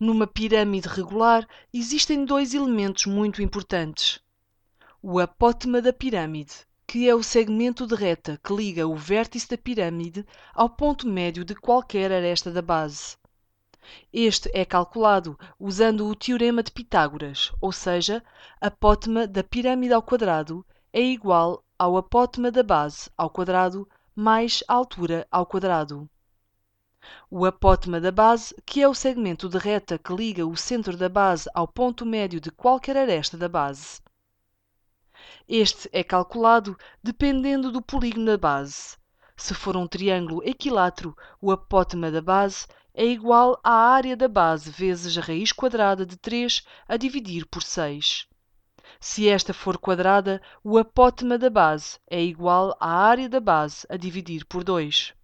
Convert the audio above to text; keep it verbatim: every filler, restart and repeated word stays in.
Numa pirâmide regular existem dois elementos muito importantes. O apótema da pirâmide, que é o segmento de reta que liga o vértice da pirâmide ao ponto médio de qualquer aresta da base. Este é calculado usando o teorema de Pitágoras, ou seja, apótema da pirâmide ao quadrado é igual ao apótema da base ao quadrado mais a altura ao quadrado. O apótema da base, que é o segmento de reta que liga o centro da base ao ponto médio de qualquer aresta da base. Este é calculado dependendo do polígono da base. Se for um triângulo equilátero, o apótema da base é igual à área da base vezes a raiz quadrada de três a dividir por seis. Se esta for quadrada, o apótema da base é igual à área da base a dividir por dois.